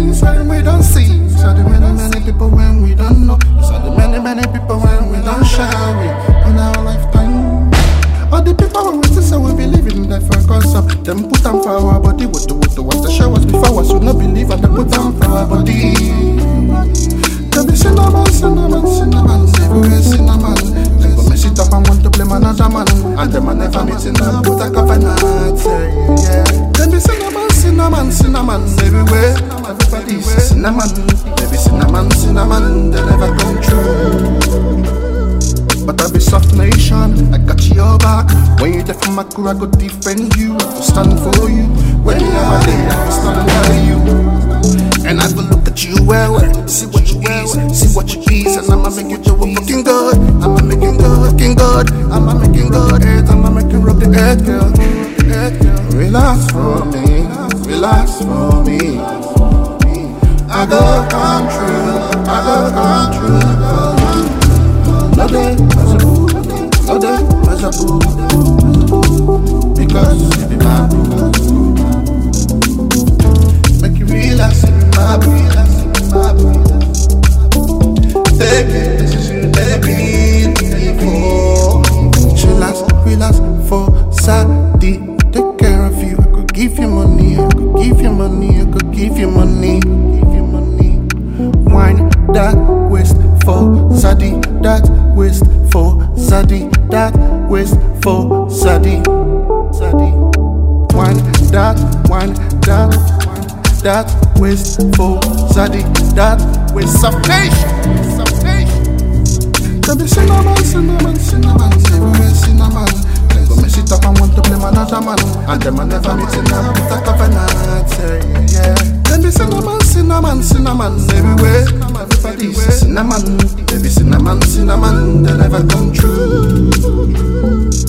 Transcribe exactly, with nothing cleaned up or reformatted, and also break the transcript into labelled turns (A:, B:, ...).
A: things when we don't see. These are the many, many people when we don't know. These are the many, many people when we don't share with in our lifetime. All the people when we still say we believe in life for cause of them put them for our body. What the what the what the showers before us would not believe and they put them for our body. There be cinnamon, cinnamon, cinnamon, everywhere cinnamon. They go mess it up and want to blame another man, and them a never meeting up put a covenant. Yeah, there be cinnamon, cinnamon, cinnamon, everywhere. Everybody's cinnamon. There be cinnamon, cinnamon, they never come true. But I be soft nation, I got your back. When you there for my crew, I go defend you. I go stand for you. When you have a day, I go stand by you. And I go look at you well, well, see what you is, see what you is. And I'ma make you do a fucking good. I'ma make you good, fucking good. I'ma make you good, earth. I'ma make you rub the earth, girl. The earth, girl. Relax for me, relax for me. I go come true, I go come true. No day, as a boo, no day, as a boo, because you be my boo. Make you relax, you be my boo, relax, you be my boo. Baby, this is you, baby, before. Relax, relax for Sadie. Take care of you. I could give you money, I could give you money, I could give you money, give you money. Wine that waist for Sadie, that waist for Sadie, that waist for Sadie, Sadie. Wine that, wine that, that waist for Sadie, that waist of nation, of nation. There be cinnamon, cinnamon, cinnamon, everywhere cinnamon. They go mess it up and want to blame another man, and them a never meeting up with a covenant. Yeah, there be cinnamon, cinnamon, cinnamon, everywhere. Everybody's cinnamon. There be cinnamon, cinnamon, they never come true.